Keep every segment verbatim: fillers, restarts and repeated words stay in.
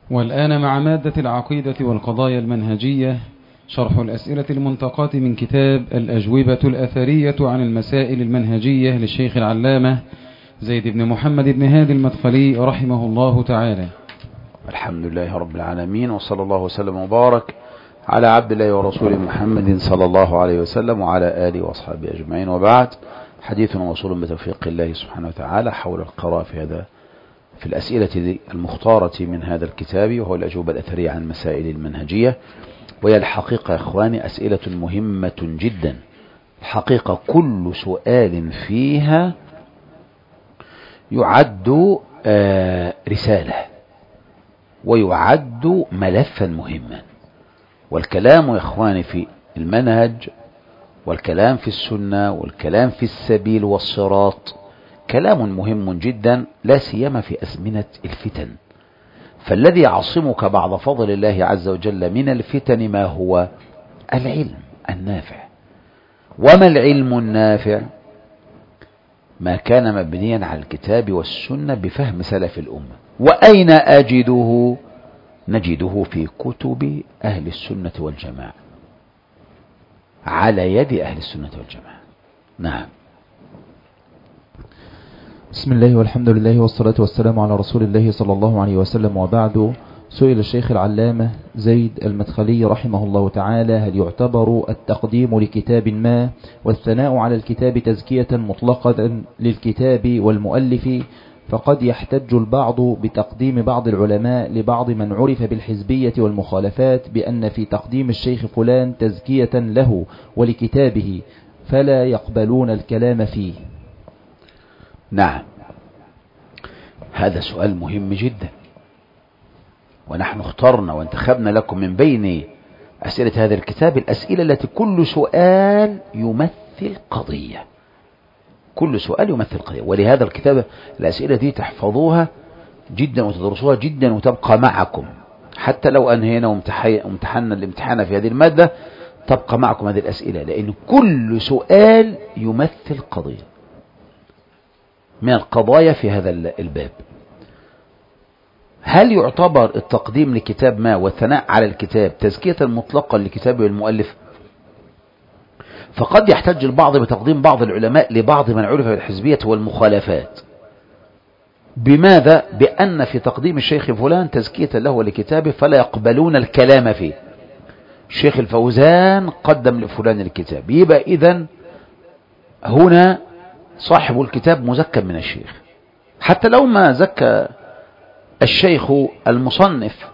والآن مع مادة العقيدة والقضايا المنهجية، شرح الأسئلة المنتقاة من كتاب الأجوبة الأثرية عن المسائل المنهجية للشيخ العلامة زيد بن محمد بن هادي المدخلي رحمه الله تعالى. الحمد لله رب العالمين، وصلى الله وسلم وبارك على عبد الله ورسوله محمد صلى الله عليه وسلم وعلى آله وأصحابه أجمعين، وبعد. حديث وصول بتوفيق الله سبحانه وتعالى حول القراءة في هذا في الأسئلة المختارة من هذا الكتاب، وهو الأجوبة الأثرية عن المسائل المنهجية. وهي الحقيقة يا إخواني أسئلة مهمة جدا. الحقيقة كل سؤال فيها يعد رسالة ويعد ملفا مهما. والكلام يا إخواني في المنهج والكلام في السنة والكلام في السبيل والصراط كلام مهم جدا، لا سيما في أزمنة الفتن. فالذي يعصمك بعد فضل الله عز وجل من الفتن ما هو؟ العلم النافع. وما العلم النافع؟ ما كان مبنيا على الكتاب والسنة بفهم سلف الأمة. وأين أجده؟ نجده في كتب أهل السنة والجماعة، على يد أهل السنة والجماعة. نعم. بسم الله والحمد لله والصلاة والسلام على رسول الله صلى الله عليه وسلم، وبعد. سئل الشيخ العلامة زيد المدخلي رحمه الله تعالى: هل يعتبر التقديم لكتاب ما والثناء على الكتاب تزكية مطلقة للكتاب والمؤلف؟ فقد يحتج البعض بتقديم بعض العلماء لبعض من عرف بالحزبية والمخالفات بأن في تقديم الشيخ فلان تزكية له ولكتابه، فلا يقبلون الكلام فيه. نعم، هذا سؤال مهم جدا، ونحن اخترنا وانتخبنا لكم من بين أسئلة هذا الكتاب الأسئلة التي كل سؤال يمثل قضية، كل سؤال يمثل قضية. ولهذا الكتاب الأسئلة دي تحفظوها جدا وتدرسوها جدا وتبقى معكم، حتى لو أنهينا وامتحنا الامتحان في هذه المادة تبقى معكم هذه الأسئلة، لأن كل سؤال يمثل قضية من القضايا في هذا الباب. هل يعتبر التقديم لكتاب ما والثناء على الكتاب تزكية مطلقة لكتابه والمؤلف؟ فقد يحتج البعض بتقديم بعض العلماء لبعض من عرف بالحزبية والمخالفات. بماذا؟ بأن في تقديم الشيخ فلان تزكية له ولكتابه فلا يقبلون الكلام فيه. الشيخ الفوزان قدم لفلان الكتاب، يبقى إذن هنا صاحب الكتاب مزكى من الشيخ، حتى لو ما زكى الشيخ المصنف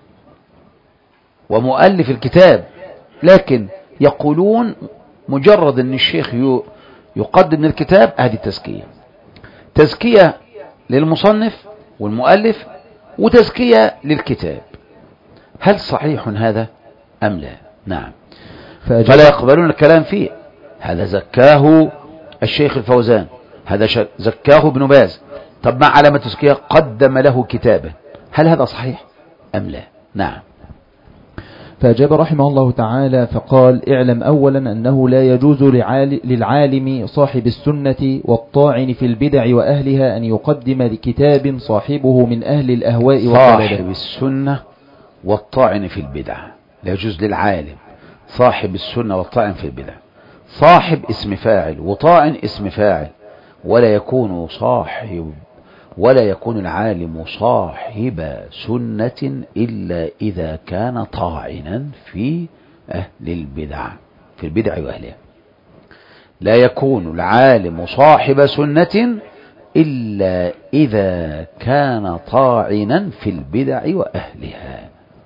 ومؤلف الكتاب، لكن يقولون مجرد أن الشيخ يقدم الكتاب هذه تزكية، تزكية للمصنف والمؤلف وتزكية للكتاب. هل صحيح هذا أم لا؟ نعم. فلا يقبلون الكلام فيه. هذا زكاه الشيخ الفوزان، هذا زكاه ابن باز، طب ما علامة تزكية؟ قدم له كتابا. هل هذا صحيح أم لا؟ نعم. فأجاب رحمه الله تعالى فقال: اعلم أولا أنه لا يجوز للعالم صاحب السنة والطاعن في البدع وأهلها أن يقدم لكتاب صاحبه من أهل الأهواء والضلالات. صاحب السنة والطاعن في البدع لا يجوز للعالم. صاحب السنة والطاعن في البدع، صاحب اسم فاعل وطاعن اسم فاعل، ولا يكون صاحب ولا يكون العالم صاحب سنة إلا إذا كان طاعنا في أهل البدع، في البدع وأهلها. لا يكون العالم صاحب سنة إلا إذا كان طاعنا في البدع وأهلها.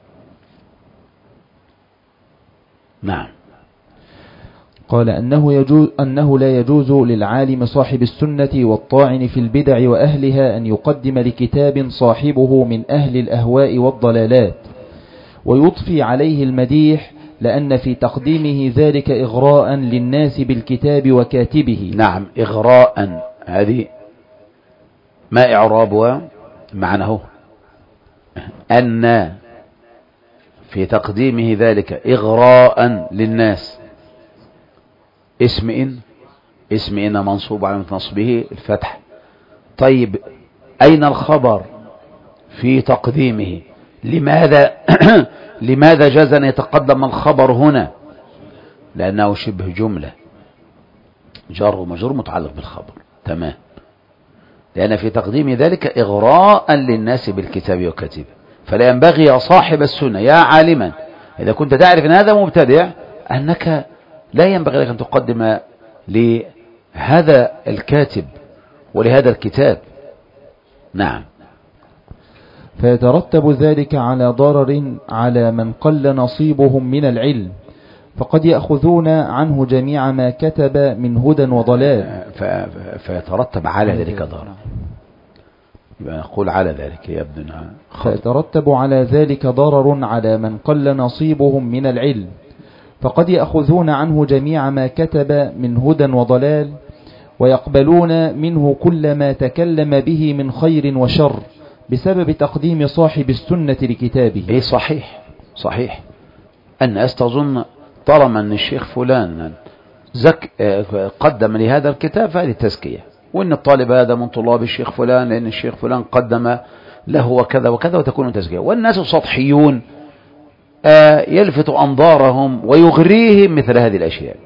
نعم. قال أنه, يجوز أنه لا يجوز للعالم صاحب السنة والطاعن في البدع وأهلها أن يقدم لكتاب صاحبه من أهل الأهواء والضلالات ويضفي عليه المديح، لأن في تقديمه ذلك إغراء للناس بالكتاب وكاتبه. نعم، إغراء، هذه ما إعرابها؟ معناه أن في تقديمه ذلك إغراء للناس. اسم إن اسم إن منصوب على نصبه الفتح. طيب أين الخبر في تقديمه؟ لماذا لماذا جاز أن يتقدم الخبر هنا؟ لأنه شبه جملة، جر ومجرور متعلق بالخبر، تمام، لأن في تقديم ذلك إغراء للناس بالكتاب وكتبه. فلا ينبغي يا صاحب السنة يا عالما إذا كنت تعرف أن هذا مبتدع أنك لا ينبغي لك أن تقدم لهذا الكاتب ولهذا الكتاب. نعم. فيترتب ذلك على ضرر على من قل نصيبهم من العلم، فقد يأخذون عنه جميع ما كتب من هدى وضلال. فيترتب على ذلك ضرر، يبقى نقول على ذلك يا ابننا. فيترتب على ذلك ضرر على من قل نصيبهم من العلم، فقد يأخذون عنه جميع ما كتب من هدى وضلال، ويقبلون منه كل ما تكلم به من خير وشر بسبب تقديم صاحب السنة لكتابه. ايه صحيح صحيح. الناس تظن طالما ان الشيخ فلان زك قدم لهذا الكتاب فهذه تزكية، وان الطالب هذا من طلاب الشيخ فلان لان الشيخ فلان قدم له وكذا وكذا وتكون تزكية. والناس سطحيون يلفت أنظارهم ويغريهم مثل هذه الأشياء.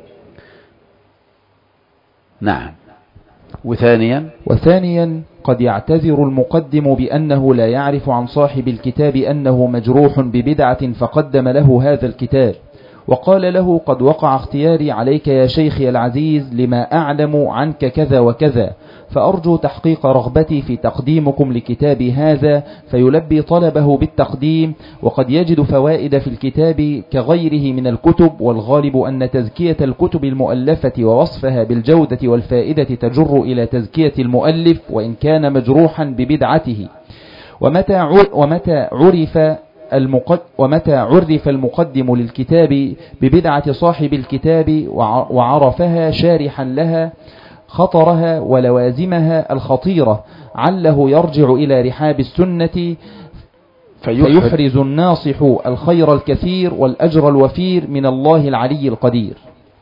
نعم. وثانيا وثانيا قد يعتذر المقدم بأنه لا يعرف عن صاحب الكتاب أنه مجروح ببدعة فقدم له هذا الكتاب، وقال له قد وقع اختياري عليك يا شيخي العزيز لما أعلم عنك كذا وكذا، فأرجو تحقيق رغبتي في تقديمكم لكتابي هذا، فيلبي طلبه بالتقديم، وقد يجد فوائد في الكتاب كغيره من الكتب، والغالب أن تزكية الكتب المؤلفة ووصفها بالجودة والفائدة تجر إلى تزكية المؤلف وإن كان مجروحا ببدعته. ومتى ومتى عرف المقد ومتى عرف المقدم للكتاب ببدعة صاحب الكتاب وعرفها شارحا لها خطرها ولوازمها الخطيرة عله يرجع إلى رحاب السنة فيحرز الناصح الخير الكثير والأجر الوفير من الله العلي القدير.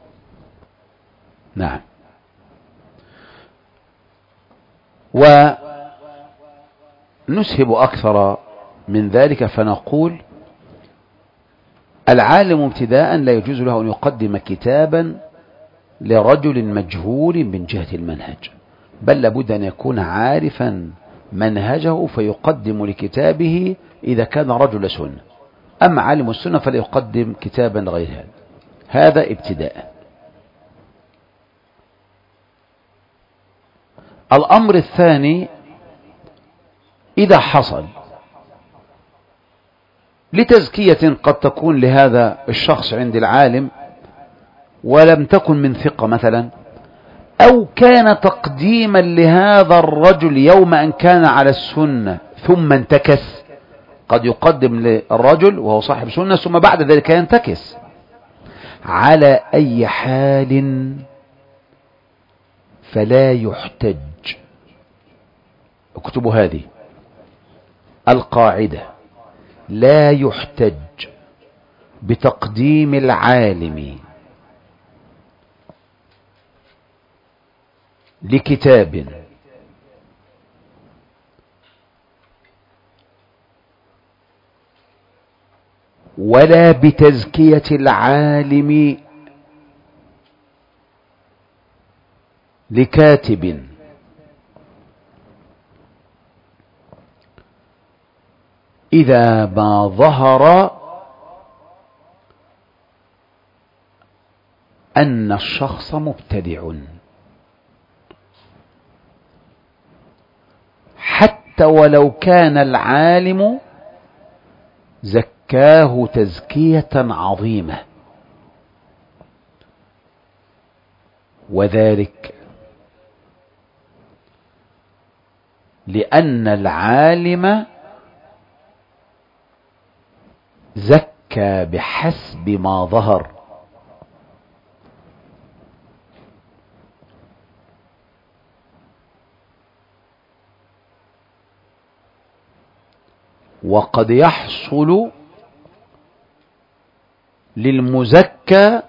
نعم. ونسهب أكثر من ذلك فنقول العالم ابتداء لا يجوز له أن يقدم كتابا لرجل مجهول من جهة المنهج، بل لابد أن يكون عارفا منهجه فيقدم لكتابه إذا كان رجل سنة. أما عالم السنة فلا يقدم كتابا لغير هذا. هذا ابتداء. الأمر الثاني إذا حصل لتزكية قد تكون لهذا الشخص عند العالم ولم تكن من ثقة مثلا، أو كان تقديما لهذا الرجل يوم أن كان على السنة ثم انتكس، قد يقدم للرجل وهو صاحب سنة ثم بعد ذلك ينتكس. على أي حال فلا يحتج. اكتبوا هذه القاعدة: لا يحتج بتقديم العالم لكتاب ولا بتزكية العالم لكاتب إذا ما ظهر أن الشخص مبتدع، حتى ولو كان العالم زكاه تزكية عظيمة. وذلك لأن العالم زكى بحسب ما ظهر، وقد يحصل للمزكى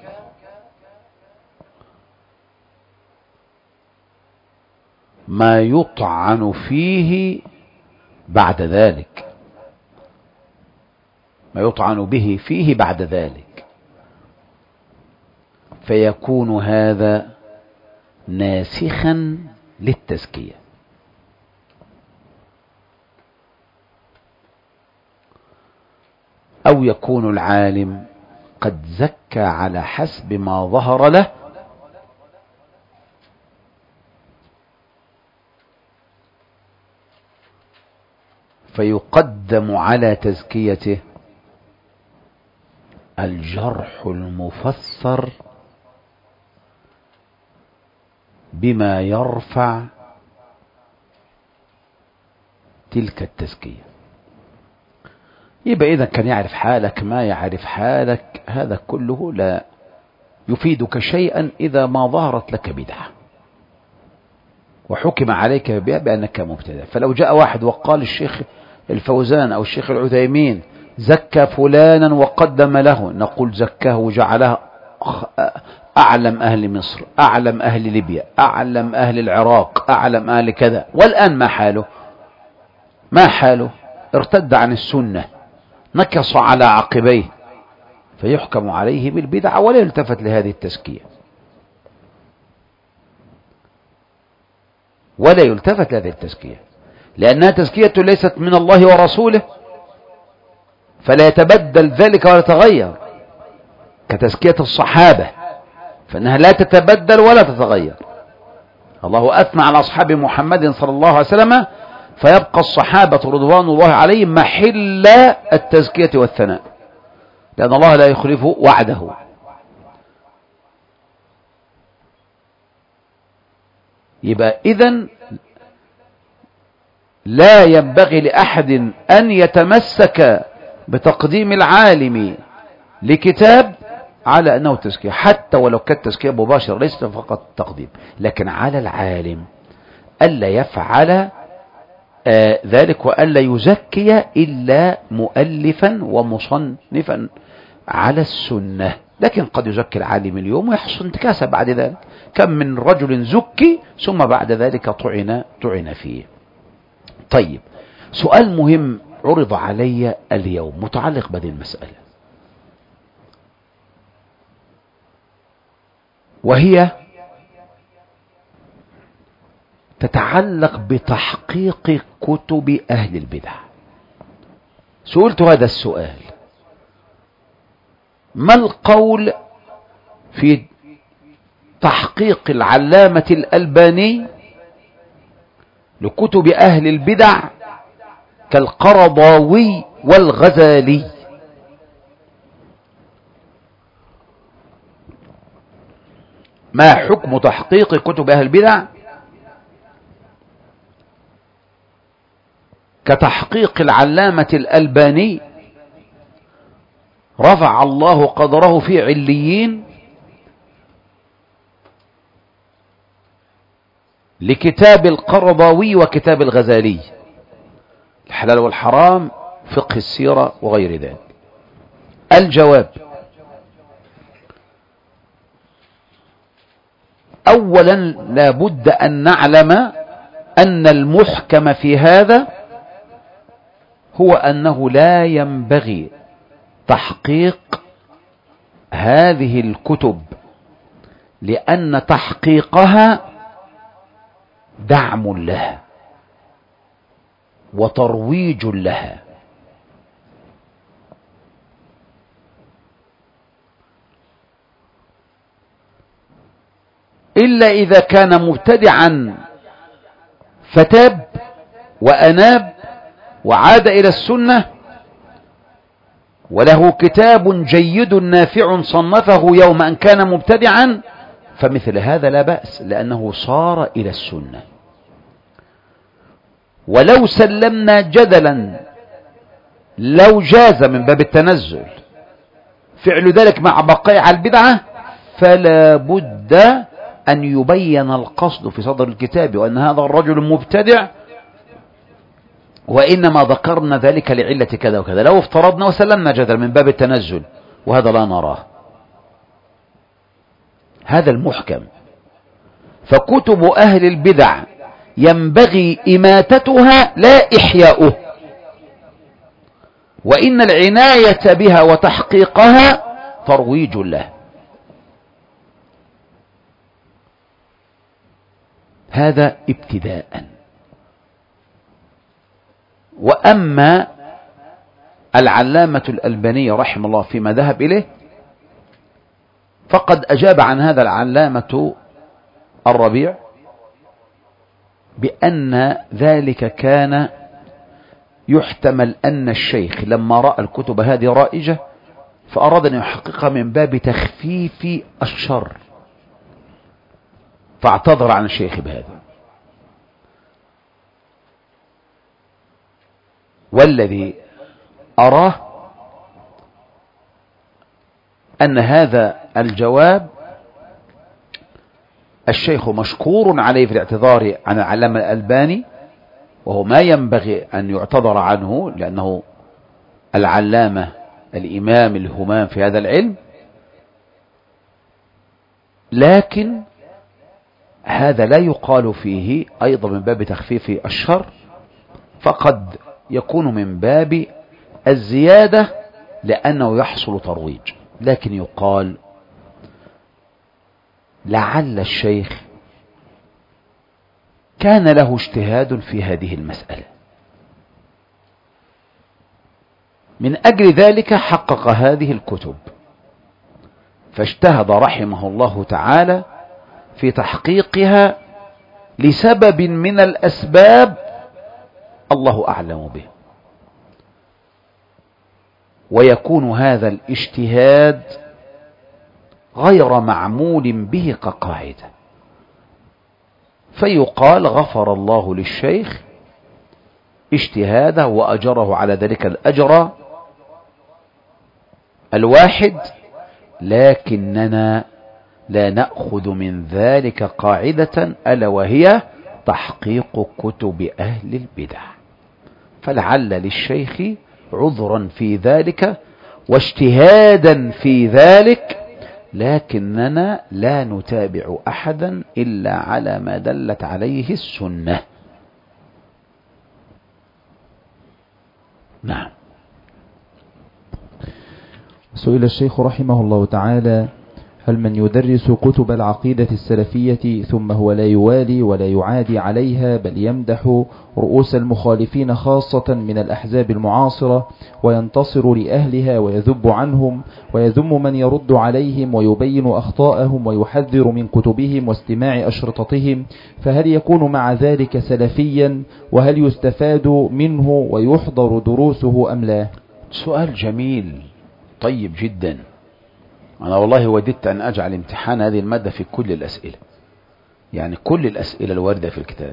ما يطعن فيه بعد ذلك. ما يطعن به فيه بعد ذلك، فيكون هذا ناسخا للتزكية. أو يكون العالم قد زكى على حسب ما ظهر له، فيقدم على تزكيته الجرح المفسر بما يرفع تلك التزكية. يبقى إذا كان يعرف حالك ما يعرف حالك، هذا كله لا يفيدك شيئا إذا ما ظهرت لك بدعة وحكم عليك بها بأنك مبتدع. فلو جاء واحد وقال الشيخ الفوزان أو الشيخ العثيمين زكى فلانا وقدم له، نقول زكاه وجعله أعلم أهل مصر، أعلم أهل ليبيا، أعلم أهل العراق، أعلم أهل كذا، والآن ما حاله؟ ما حاله؟ ارتد عن السنة، نكص على عقبيه، فيحكم عليه بالبدعة ولا يلتفت لهذه التزكية، ولا يلتفت لهذه التزكية، لأنها تزكية ليست من الله ورسوله، فلا يتبدل ذلك ولا يتغير، كتزكية الصحابة فإنها لا تتبدل ولا تتغير. الله أثنى على أصحاب محمد صلى الله عليه وسلم، فيبقى الصحابة رضوان الله عليهم محل التزكية والثناء، لأن الله لا يخلف وعده. يبقى إذن لا ينبغي لأحد أن يتمسك بتقديم العالم لكتاب على أنه تزكية، حتى ولو كانت تزكية مباشرة ليس فقط تقديم، لكن على العالم ألا يفعل آه ذلك وألا يزكي إلا مؤلفا ومصنفا على السنة. لكن قد يزكي العالم اليوم ويحصل انتكاسة بعد ذلك، كم من رجل زكي ثم بعد ذلك طعن طعن فيه. طيب، سؤال مهم عرض علي اليوم متعلق بهذه المسألة، وهي تتعلق بتحقيق كتب أهل البدع. سئلت هذا السؤال: ما القول في تحقيق العلامة الألباني لكتب أهل البدع كالقرضاوي والغزالي؟ ما حكم تحقيق كتب أهل البدع كتحقيق العلامة الألباني رفع الله قدره في عليين لكتاب القرضاوي وكتاب الغزالي، الحلال والحرام، فقه السيرة وغير ذلك؟ الجواب: أولا لا بد أن نعلم أن المحكم في هذا هو أنه لا ينبغي تحقيق هذه الكتب، لأن تحقيقها دعم لها وترويج لها، إلا إذا كان مبتدعا فتاب وأناب وعاد إلى السنة وله كتاب جيد نافع صنفه يوم أن كان مبتدعا، فمثل هذا لا بأس، لأنه صار إلى السنة. ولو سلمنا جدلا لو جاز من باب التنزل فعل ذلك مع بقاء على البدعة، فلا بد أن يبين القصد في صدر الكتاب وأن هذا الرجل مبتدع، وإنما ذكرنا ذلك لعلة كذا وكذا. لو افترضنا وسلمنا جدلا من باب التنزل، وهذا لا نراه، هذا المحكم. فكتب أهل البدع ينبغي إماتتها لا إحياؤه، وإن العناية بها وتحقيقها ترويج له. هذا ابتداء. وأما العلامة الألباني رحمه الله فيما ذهب إليه، فقد أجاب عن هذا العلامة الربيع بأن ذلك كان يحتمل أن الشيخ لما رأى الكتب هذه رائجة فأراد أن يحققها من باب تخفيف الشر، فاعتذر عن الشيخ بهذا. والذي أراه أن هذا الجواب الشيخ مشكور عليه في الاعتذار عن العلامة الألباني، وهو ما ينبغي أن يعتذر عنه لأنه العلامة الإمام الهمام في هذا العلم، لكن هذا لا يقال فيه أيضا من باب تخفيف الشر، فقد يكون من باب الزيادة لأنه يحصل ترويج. لكن يقال لعل الشيخ كان له اجتهاد في هذه المسألة، من أجل ذلك حقق هذه الكتب، فاجتهد رحمه الله تعالى في تحقيقها لسبب من الأسباب الله أعلم به. ويكون هذا الاجتهاد غير معمول به كقاعدة، فيقال غفر الله للشيخ اجتهاده وأجره على ذلك الأجر الواحد، لكننا لا نأخذ من ذلك قاعدة ألا وهي تحقيق كتب أهل البدع. فلعل للشيخ عذرا في ذلك واجتهادا في ذلك، لكننا لا نتابع أحدا إلا على ما دلت عليه السنة. نعم. سئل الشيخ رحمه الله تعالى: هل من يدرس كتب العقيدة السلفية ثم هو لا يوالي ولا يعادي عليها، بل يمدح رؤوس المخالفين خاصة من الأحزاب المعاصرة وينتصر لأهلها ويذب عنهم ويذم من يرد عليهم ويبين أخطاءهم ويحذر من كتبهم واستماع أشرطتهم، فهل يكون مع ذلك سلفيا؟ وهل يستفاد منه ويحضر دروسه أم لا؟ سؤال جميل طيب جدا. أنا والله وددت أن أجعل امتحان هذه المادة في كل الأسئلة، يعني كل الأسئلة الواردة في الكتاب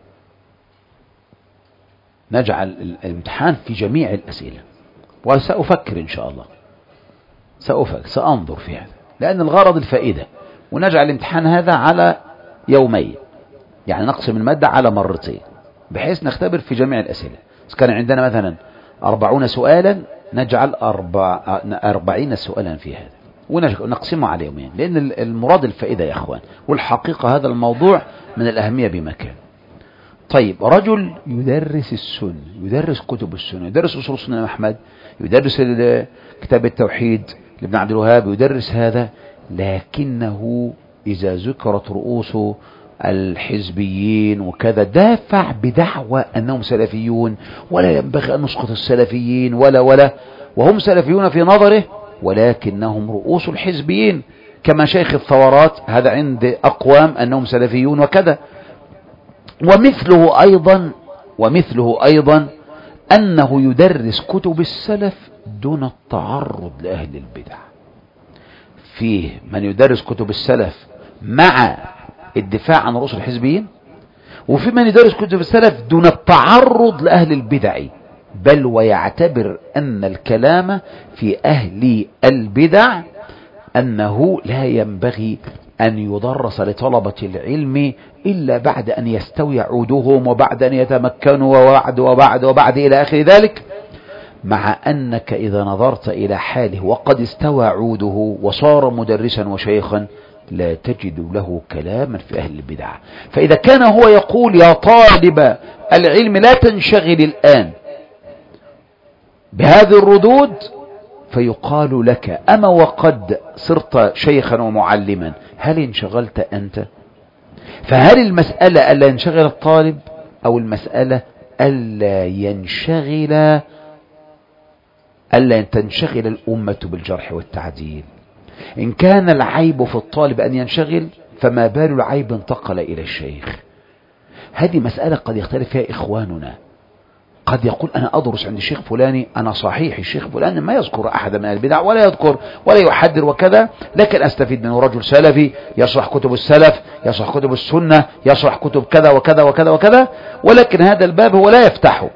نجعل الامتحان في جميع الأسئلة، وسأفكر إن شاء الله، سأفكر سأنظر في هذا، لأن الغرض الفائدة، ونجعل الامتحان هذا على يومين، يعني نقسم المادة على مرتين بحيث نختبر في جميع الأسئلة. إذا كان عندنا مثلا أربعون سؤالا نجعل أربع أربعين سؤالا في هذا ونقسمه على يومين، لأن المراد الفائدة يا أخوان، والحقيقة هذا الموضوع من الأهمية بمكان. طيب، رجل يدرس السنة، يدرس كتب السنة، يدرس أصول السنة أحمد، يدرس كتاب التوحيد لابن عبد الوهاب، يدرس هذا، لكنه إذا ذكرت رؤوس الحزبيين وكذا دافع بدعوى أنهم سلفيون، ولا ينبغي أن نسقط السلفيين ولا ولا وهم سلفيون في نظره، ولكنهم رؤوس الحزبيين كما شيخ الثورات، هذا عند أقوام أنهم سلفيون وكذا. ومثله أيضا ومثله أيضا أنه يدرس كتب السلف دون التعرض لأهل البدع. فيه من يدرس كتب السلف مع الدفاع عن رؤوس الحزبيين، وفي من يدرس كتب السلف دون التعرض لأهل البدع، بل ويعتبر أن الكلام في أهل البدع أنه لا ينبغي أن يدرس لطلبة العلم إلا بعد أن يستوي عودهم وبعد أن يتمكنوا وبعد وبعد وبعد إلى آخر ذلك، مع أنك إذا نظرت إلى حاله وقد استوى عوده وصار مدرسا وشيخا لا تجد له كلاما في أهل البدع. فإذا كان هو يقول يا طالب العلم لا تنشغل الآن بهذه الردود فيقال لك أما وقد صرت شيخا ومعلما هل انشغلت أنت؟ فهل المسألة ألا ينشغل الطالب أو المسألة ألا ينشغل ألا تنشغل الأمة بالجرح والتعديل؟ إن كان العيب في الطالب أن ينشغل فما بال العيب انتقل إلى الشيخ؟ هذه مسألة قد يختلف فيها إخواننا. قد يقول أنا أدرس عند الشيخ فلاني، أنا صحيح الشيخ فلان ما يذكر أحد من البدع ولا يذكر ولا يحذر وكذا، لكن أستفيد منه رجل سلفي يشرح كتب السلف، يشرح كتب السنة، يشرح كتب كذا وكذا وكذا وكذا، ولكن هذا الباب هو لا يفتحه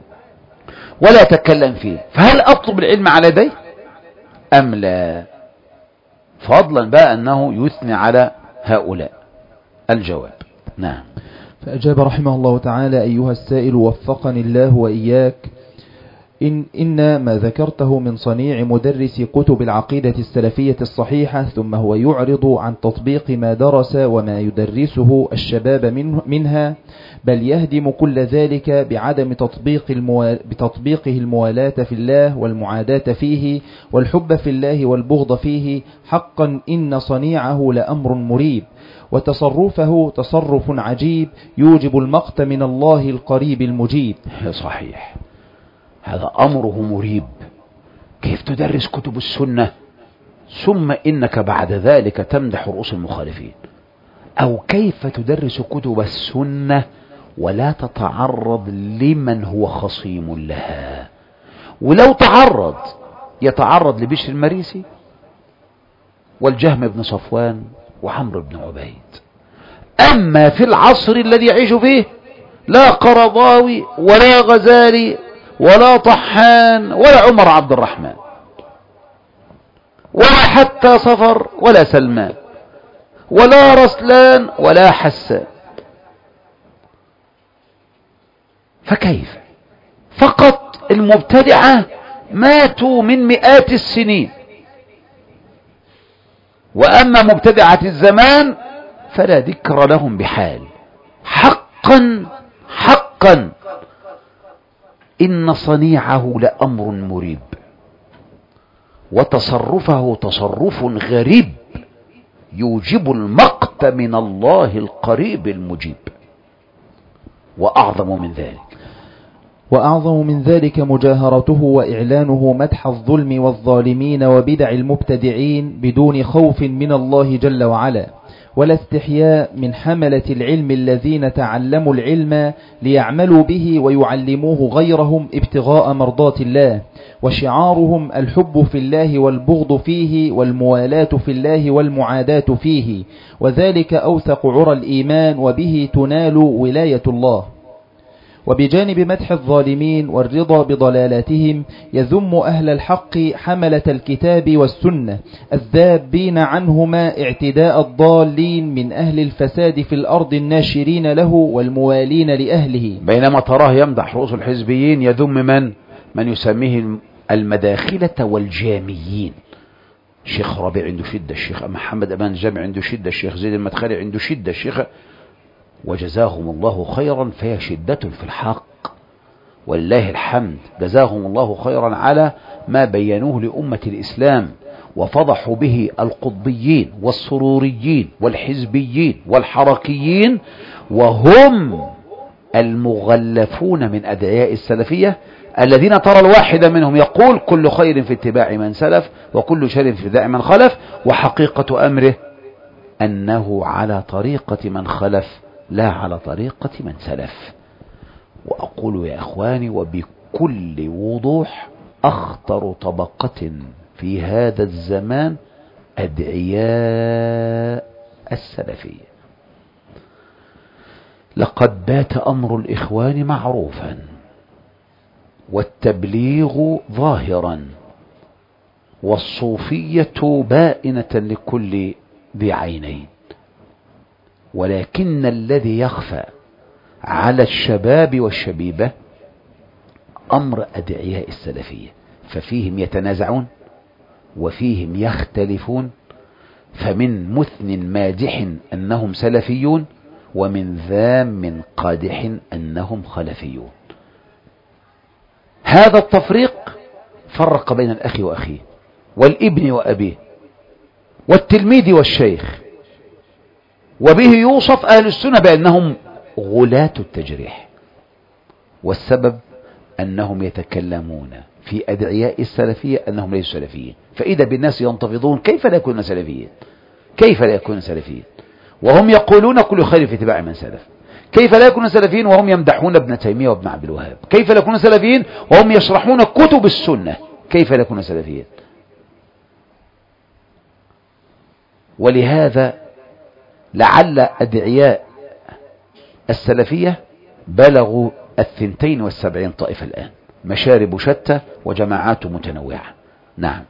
ولا يتكلم فيه. فهل أطلب العلم على يديه أم لا؟ فضلا بقى أنه يثني على هؤلاء. الجواب نعم. فأجاب رحمه الله تعالى: أيها السائل وفقني الله وإياك، إن, إن ما ذكرته من صنيع مدرس كتب العقيدة السلفية الصحيحة ثم هو يعرض عن تطبيق ما درس وما يدرسه الشباب منه منها، بل يهدم كل ذلك بعدم تطبيق الموال بتطبيقه الموالاة في الله والمعاداة فيه والحب في الله والبغض فيه. حقا إن صنيعه لأمر مريب، وتصرفه تصرف عجيب يوجب المقت من الله القريب المجيب. صحيح، هذا أمره مريب. كيف تدرس كتب السنة ثم إنك بعد ذلك تمدح رؤوس المخالفين؟ أو كيف تدرس كتب السنة ولا تتعرض لمن هو خصيم لها؟ ولو تعرض يتعرض لبشر المريسي والجهم بن صفوان وعمرو بن عبيد. أما في العصر الذي يعيش فيه لا قرضاوي ولا غزالي ولا طحان ولا عمر عبد الرحمن ولا حتى صفر ولا سلمان ولا رسلان ولا حسان. فكيف؟ فقط المبتدعة ماتوا من مئات السنين، وأما مبتدعة الزمان فلا ذكر لهم بحال. حقا حقا إن صنيعه لأمر مريب، وتصرفه تصرف غريب يوجب المقت من الله القريب المجيب. وأعظم من ذلك وأعظم من ذلك مجاهرته وإعلانه مدح الظلم والظالمين وبدع المبتدعين بدون خوف من الله جل وعلا، ولا استحياء من حملة العلم الذين تعلموا العلم ليعملوا به ويعلموه غيرهم ابتغاء مرضات الله، وشعارهم الحب في الله والبغض فيه والموالاة في الله والمعاداة فيه، وذلك أوثق عرى الإيمان وبه تنال ولاية الله. وبجانب مدح الظالمين والرضا بضلالاتهم يذم أهل الحق حملة الكتاب والسنة الذابين عنهما اعتداء الضالين من أهل الفساد في الأرض الناشرين له والموالين لأهله. بينما تراه يمدح رؤوس الحزبيين يذم من من يسميه المداخلة والجاميين. الشيخ ربيع عنده شدة، الشيخ محمد أمان الجامع عنده شدة، الشيخ زيد المدخلي عنده شدة، الشيخ وجزاهم الله خيرا، فهي شدة في الحق والله الحمد. جزاهم الله خيرا على ما بينوه لأمة الإسلام وفضحوا به القطبيين والسروريين والحزبيين والحركيين، وهم المغلفون من أدعياء السلفية الذين ترى الواحد منهم يقول كل خير في اتباع من سلف وكل شر في اتباع من خلف، وحقيقة أمره أنه على طريقة من خلف لا على طريقة من سلف. وأقول يا إخواني وبكل وضوح أخطر طبقة في هذا الزمان أدعياء السلفية. لقد بات أمر الإخوان معروفا والتبليغ ظاهرا والصوفية بائنة لكل ذي عينين، ولكن الذي يخفى على الشباب والشبيبة أمر أدعياء السلفية، ففيهم يتنازعون وفيهم يختلفون، فمن مثن مادح أنهم سلفيون ومن ذام قادح أنهم خلفيون. هذا التفريق فرق بين الأخ وأخيه والابن وأبيه والتلميذ والشيخ، وبه يوصف أهل السنة بأنهم غلاة التجريح، والسبب أنهم يتكلمون في أدعياء السلفية أنهم ليسوا سلفيين، فإذا بالناس ينتفضون كيف لا يكون سلفيين؟ كيف لا يكون سلفيين وهم يقولون كل خير في اتباع من سلف؟ كيف لا يكون سلفيين وهم يمدحون ابن تيمية وابن عبد الوهاب؟ كيف لا يكون سلفيين وهم يشرحون كتب السنة؟ كيف لا يكون سلفيين؟ ولهذا لعل أدعياء السلفية بلغوا الثنتين والسبعين طائفة الآن، مشارب شتى وجماعات متنوعة. نعم.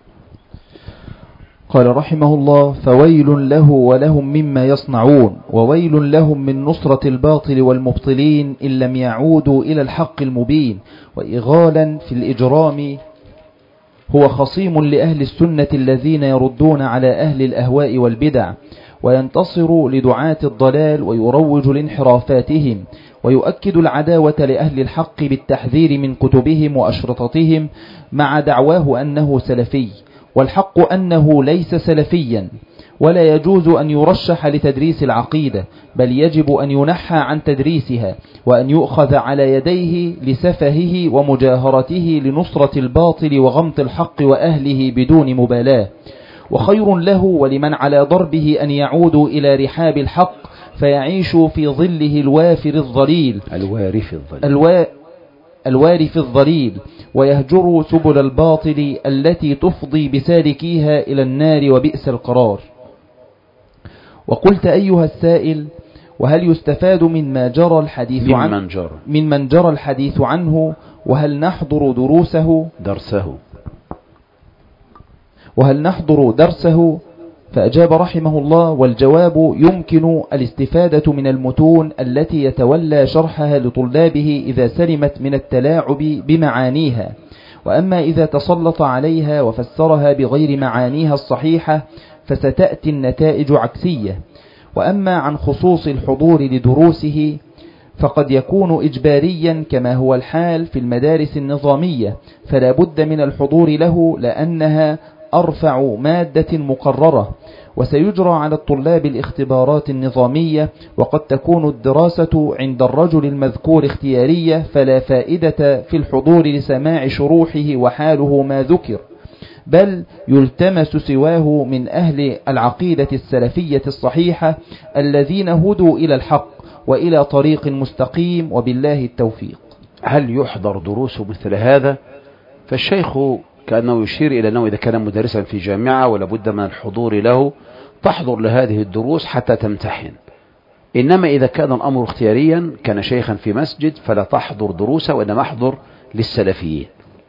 قال رحمه الله: فويل له ولهم مما يصنعون، وويل لهم من نصرة الباطل والمبطلين إن لم يعودوا إلى الحق المبين. وإغالا في الإجرام هو خصيم لأهل السنة الذين يردون على أهل الأهواء والبدع، وينتصر لدعاة الضلال ويروج لانحرافاتهم، ويؤكد العداوة لأهل الحق بالتحذير من كتبهم وأشرطتهم مع دعواه أنه سلفي، والحق أنه ليس سلفيا، ولا يجوز أن يرشح لتدريس العقيدة، بل يجب أن ينحى عن تدريسها وأن يؤخذ على يديه لسفهه ومجاهرته لنصرة الباطل وغمط الحق وأهله بدون مبالاة. وخير له ولمن على ضربه أن يعودوا إلى رحاب الحق فيعيشوا في ظله الوافر الظليل الوارف الظليل الوا... الوارف الظليل ويهجروا سبل الباطل التي تفضي بسالكيها إلى النار وبئس القرار. وقلت أيها السائل: وهل يستفاد مما جرى الحديث عنه من جرى من من جرى الحديث عنه وهل نحضر دروسه درسه وهل نحضر درسه؟ فأجاب رحمه الله: والجواب يمكن الاستفادة من المتون التي يتولى شرحها لطلابه إذا سلمت من التلاعب بمعانيها، وأما إذا تسلط عليها وفسرها بغير معانيها الصحيحة فستأتي النتائج عكسية. وأما عن خصوص الحضور لدروسه فقد يكون إجباريا كما هو الحال في المدارس النظامية، فلا بد من الحضور له لأنها أرفع مادة مقررة، وسيجرى على الطلاب الاختبارات النظامية، وقد تكون الدراسة عند الرجل المذكور اختيارية، فلا فائدة في الحضور لسماع شروحه وحاله ما ذكر، بل يلتمس سواه من أهل العقيدة السلفية الصحيحة الذين هدوا إلى الحق وإلى طريق مستقيم، وبالله التوفيق. هل يحضر دروس مثل هذا؟ فالشيخ كأنه يشير إلى أنه إذا كان مدرسا في جامعة ولا بد من الحضور له تحضر لهذه الدروس حتى تمتحن، إنما إذا كان الأمر اختياريا كان شيخا في مسجد فلا تحضر دروسه وإنما احضر للسلفيين.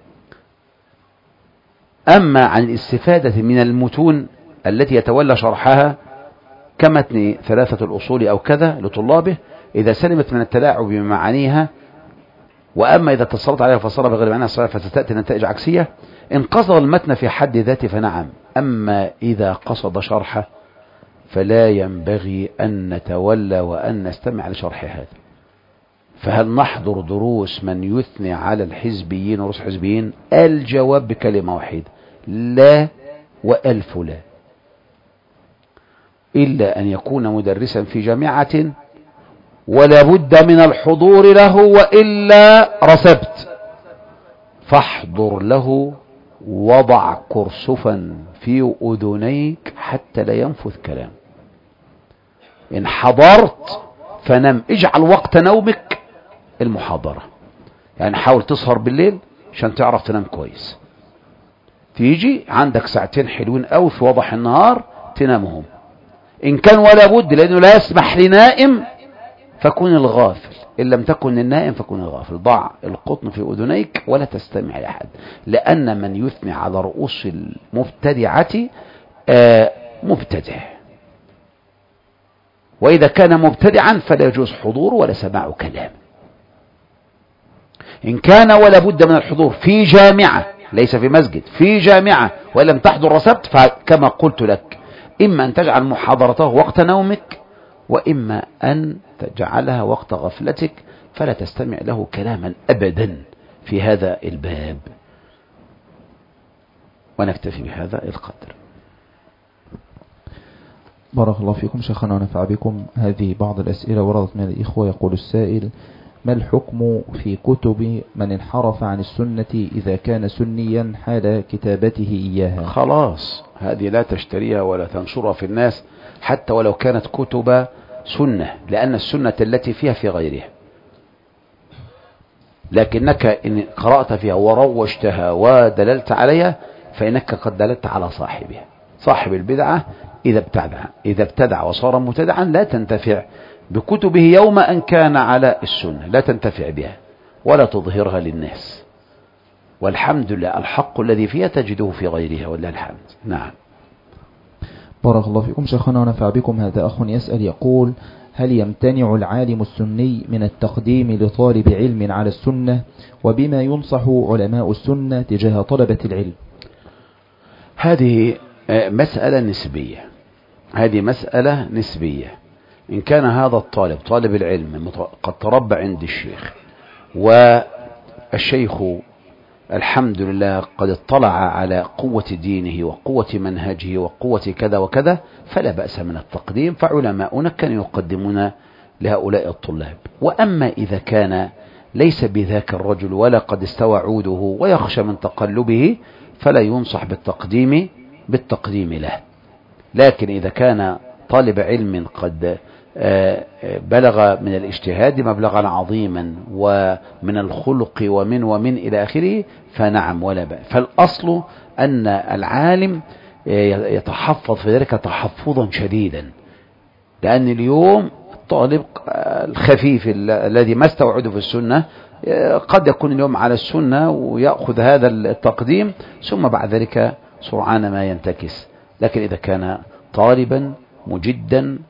أما عن الاستفادة من المتون التي يتولى شرحها كمتن ثلاثة الأصول أو كذا لطلابه إذا سلمت من التلاعب بمعانيها، وأما إذا اتصلت عليها وفسرها بغير معناها الصحيح فستأتي نتائج عكسية، إن قصد المتن في حد ذاته فنعم، أما إذا قصد شرحه فلا ينبغي أن نتولى وأن نستمع لشرح هذا. فهل نحضر دروس من يثني على الحزبيين ورؤوس الحزبيين؟ الجواب بكلمة واحدة: لا وألف لا، إلا أن يكون مدرسا في جامعة ولا بد من الحضور له، وإلا رسبت، فاحضر له وضع كرسفا في أذنيك حتى لا ينفذ كلام. إن حضرت فنم، اجعل وقت نومك المحاضرة، يعني حاول تسهر بالليل عشان تعرف تنام كويس، تيجي عندك ساعتين حلوين أوي في وضح النهار تنامهم. إن كان ولا بد لأنه لا يسمح لنائم فكن الغافل، إن لم تكن النائم فكن الغافل. ضع القطن في أذنيك ولا تستمع لأحد، لأن من يثني على رؤوس المبتدعة آه مبتدع، وإذا كان مبتدعا فلا يجوز حضور ولا سماع كلام. إن كان ولا بد من الحضور في جامعة ليس في مسجد، في جامعة ولم تحضر رسبت، فكما قلت لك إما أن تجعل محاضرته وقت نومك، وإما أن تجعلها وقت غفلتك فلا تستمع له كلاما أبدا في هذا الباب. ونكتفي بهذا القدر. بارك الله فيكم شيخنا ونفع بكم. هذه بعض الأسئلة وردت من الإخوة. يقول السائل: ما الحكم في كتب من انحرف عن السنة إذا كان سنيا حال كتابته إياها؟ خلاص، هذه لا تشتريها ولا تنشرها في الناس حتى ولو كانت كتب سنة، لأن السنة التي فيها في غيرها، لكنك إن قرأت فيها وروجتها ودللت عليها فإنك قد دللت على صاحبها. صاحب البدعة إذا ابتدع إذا ابتدع وصار مبتدعا لا تنتفع بكتبه يوم أن كان على السنة، لا تنتفع بها ولا تظهرها للناس. والحمد لله الحق الذي فيها تجده في غيرها ولله الحمد. نعم. بارك الله فيكم شيخنا ونفع بكم. هذا أخ يسأل يقول: هل يمتنع العالم السني من التقديم لطالب علم على السنة؟ وبما ينصح علماء السنة تجاه طلبة العلم؟ هذه مسألة نسبية هذه مسألة نسبية. إن كان هذا الطالب طالب العلم قد تربى عند الشيخ، والشيخ الحمد لله قد اطلع على قوة دينه وقوة منهجه وقوة كذا وكذا، فلا بأس من التقديم، فعلماؤنا كانوا يقدمون لهؤلاء الطلاب. وأما إذا كان ليس بذاك الرجل ولا قد استوى عوده ويخشى من تقلبه فلا ينصح بالتقديم بالتقديم له. لكن إذا كان طالب علم قد بلغ من الاجتهاد مبلغا عظيما ومن الخلق ومن ومن إلى آخره فنعم ولا بأس. فالأصل أن العالم يتحفظ في ذلك تحفظا شديدا، لأن اليوم الطالب الخفيف الذي ما استوعده في السنة قد يكون اليوم على السنة ويأخذ هذا التقديم ثم بعد ذلك سرعان ما ينتكس. لكن إذا كان طالبا مجدا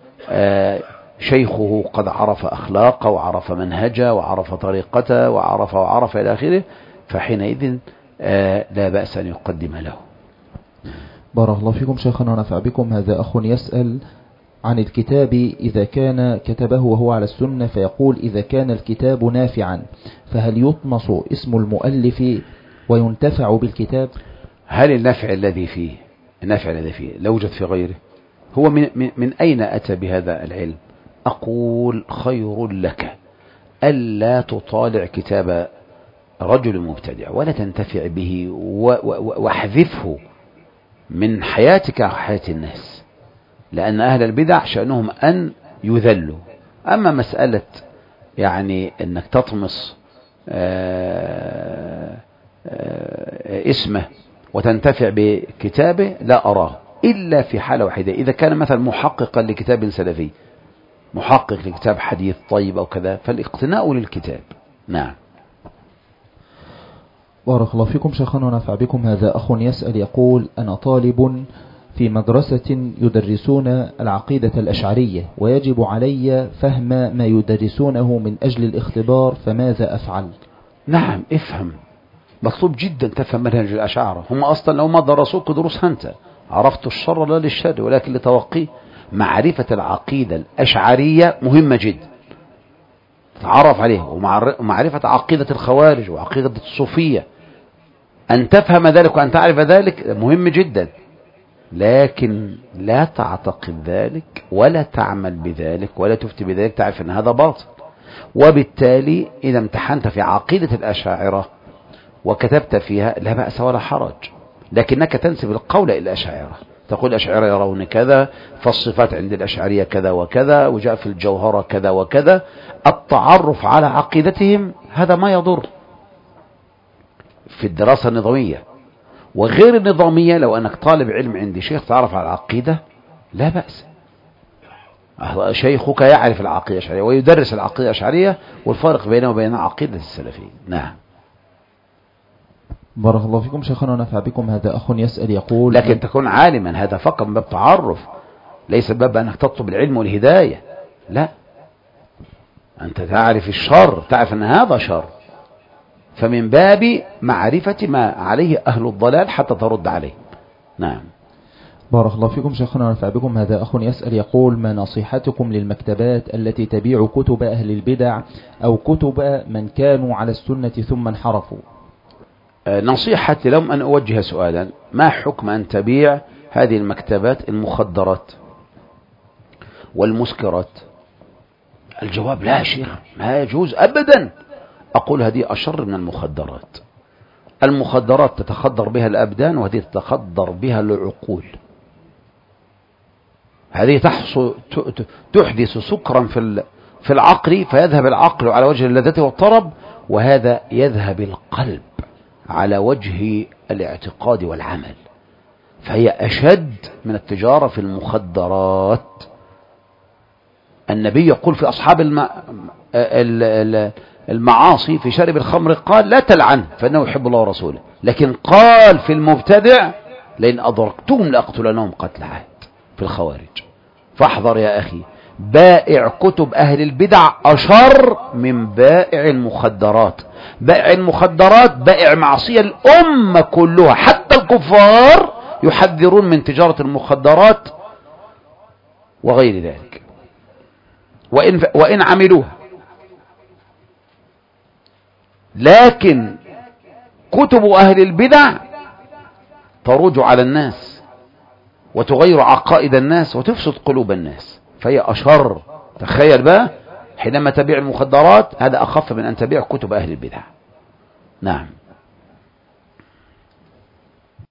شيخه قد عرف أخلاقه وعرف منهجه وعرف طريقته وعرف وعرف إلى آخره فحينئذ لا بأس أن يقدم له. بارك الله فيكم شيخنا ونفع بكم. هذا أخ يسأل عن الكتاب إذا كان كتبه وهو على السنة، فيقول: إذا كان الكتاب نافعا فهل يطمس اسم المؤلف وينتفع بالكتاب؟ هل النفع الذي فيه النفع الذي فيه لو وجد في غيره هو من, من, من أين أتى بهذا العلم؟ أقول: خير لك ألا تطالع كتاب رجل مبتدع ولا تنتفع به واحذفه من حياتك وحياة الناس، لأن أهل البدع شأنهم أن يذلوا. أما مسألة يعني أنك تطمس آآ آآ اسمه وتنتفع بكتابه لا أراه إلا في حالة واحدة، إذا كان مثلا محققا لكتاب سلفي، محقق لكتاب حديث طيب أو كذا، فالاقتناء للكتاب. نعم. بارك الله فيكم شيخنا ونفع بكم. هذا أخ يسأل يقول: أنا طالب في مدرسة يدرسون العقيدة الأشعرية ويجب علي فهم ما يدرسونه من أجل الاختبار، فماذا أفعل؟ نعم، افهم، مطلوب جدا تفهم منهج الأشاعرة. هم أصلا لو ما درسوك دروس أنت عرفت الشر لا للشر ولكن لتوقيه. معرفة العقيدة الأشعرية مهمة جدا تعرف عليه، ومعرفة عقيدة الخوارج وعقيدة الصوفية، أن تفهم ذلك وأن تعرف ذلك مهم جدا، لكن لا تعتقد ذلك ولا تعمل بذلك ولا تفتي بذلك، تعرف أن هذا باطل. وبالتالي إذا امتحنت في عقيدة الأشاعرة وكتبت فيها لا بأس ولا حرج، لكنك تنسب القول إلى الأشاعرة، تقول الأشاعرة يرون كذا، فالصفات عند الأشعرية كذا وكذا، وجاء في الجوهرة كذا وكذا. التعرف على عقيدتهم هذا ما يضر في الدراسة النظامية. وغير النظامية لو أنك طالب علم عند شيخ تعرف على العقيدة لا بأس، شيخك يعرف العقيدة الأشعرية ويدرس العقيدة الأشعرية والفارق بينه وبين عقيدة السلفيين. نعم. بارك الله فيكم شيخنا ونفع بكم. هذا أخ يسأل يقول: لكن تكون عالما، هذا فقط من باب تعرف، ليس باب أنك تطلب العلم والهداية، لا، أنت تعرف الشر، تعرف أن هذا شر، فمن باب معرفة ما عليه أهل الضلال حتى ترد عليه. نعم. بارك الله فيكم شيخنا ونفع بكم. هذا أخ يسأل يقول: ما نصيحتكم للمكتبات التي تبيع كتب أهل البدع أو كتب من كانوا على السنة ثم انحرفوا؟ نصيحتي لهم أن أوجه سؤالا: ما حكم أن تبيع هذه المكتبات المخدرات والمسكرات؟ الجواب لا يا شيخ، ما يجوز أبدا. أقول هذه أشر من المخدرات. المخدرات تتخدر بها الأبدان، وهذه تتخدر بها العقول. هذه تحدث سكرا في في العقل، فيذهب العقل على وجه اللذة والطرب، وهذا يذهب القلب على وجه الاعتقاد والعمل، فهي أشد من التجارة في المخدرات. النبي يقول في أصحاب المعاصي في شارب الخمر قال لا تلعنه فإنه يحب الله ورسوله، لكن قال في المبتدع لئن أدركتهم لأقتلنهم قتل عاد في الخوارج. فاحذر يا أخي، بائع كتب أهل البدع أشر من بائع المخدرات. بائع المخدرات بائع معصية، الأمة كلها حتى الكفار يحذرون من تجارة المخدرات وغير ذلك، وإن, وإن عملوها. لكن كتب أهل البدع تروج على الناس وتغير عقائد الناس وتفسد قلوب الناس، فهي أشر. تخيل بقى حينما تبيع المخدرات، هذا أخف من أن تبيع كتب أهل البدع. نعم.